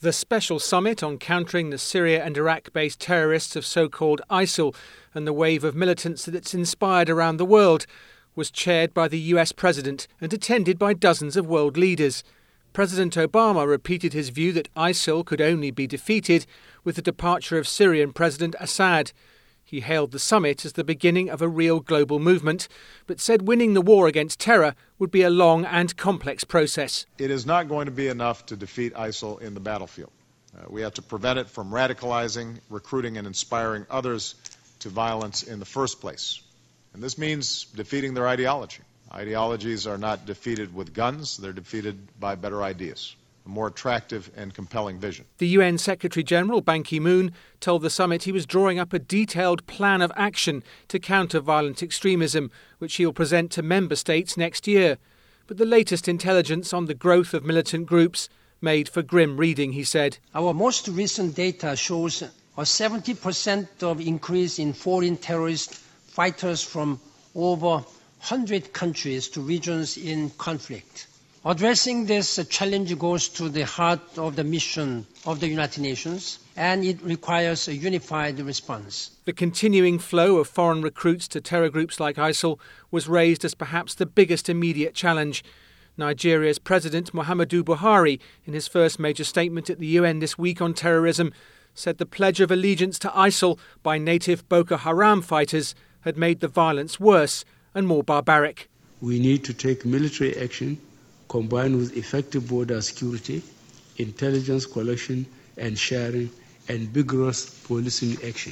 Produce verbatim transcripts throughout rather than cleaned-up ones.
The special summit on countering the Syria and Iraq-based terrorists of so-called ISIL and the wave of militants that it's inspired around the world was chaired by the U S president and attended by dozens of world leaders. President Obama repeated his view that ISIL could only be defeated with the departure of Syrian President Assad. He hailed the summit as the beginning of a real global movement, but said winning the war against terror would be a long and complex process. It is not going to be enough to defeat ISIL in the battlefield. Uh, we have to prevent it from radicalizing, recruiting, and inspiring others to violence in the first place. And this means defeating their ideology. Ideologies are not defeated with guns, they're defeated by better ideas. A more attractive and compelling vision. The U N Secretary-General Ban Ki-moon told the summit he was drawing up a detailed plan of action to counter violent extremism, which he'll present to member states next year. But the latest intelligence on the growth of militant groups made for grim reading, he said. Our most recent data shows a seventy percent of increase in foreign terrorist fighters from over one hundred countries to regions in conflict. Addressing this challenge goes to the heart of the mission of the United Nations, and it requires a unified response. The continuing flow of foreign recruits to terror groups like ISIL was raised as perhaps the biggest immediate challenge. Nigeria's President Muhammadu Buhari, in his first major statement at the U N this week on terrorism, said the pledge of allegiance to ISIL by native Boko Haram fighters had made the violence worse and more barbaric. We need to take military action combined with effective border security, intelligence collection and sharing, and vigorous policing action.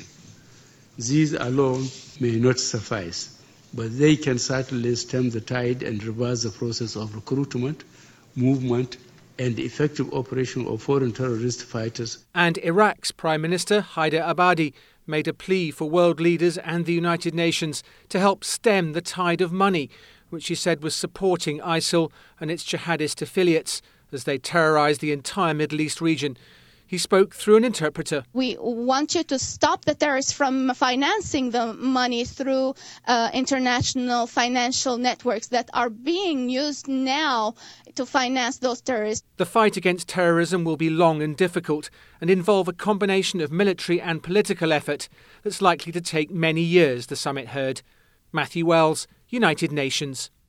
These alone may not suffice, but they can certainly stem the tide and reverse the process of recruitment, movement, and effective operation of foreign terrorist fighters. And Iraq's Prime Minister Haider Abadi made a plea for world leaders and the United Nations to help stem the tide of money, which he said was supporting ISIL and its jihadist affiliates as they terrorise the entire Middle East region. He spoke through an interpreter. We want you to stop the terrorists from financing the money through uh, international financial networks that are being used now to finance those terrorists. The fight against terrorism will be long and difficult and involve a combination of military and political effort that's likely to take many years, the summit heard. Matthew Wells, United Nations.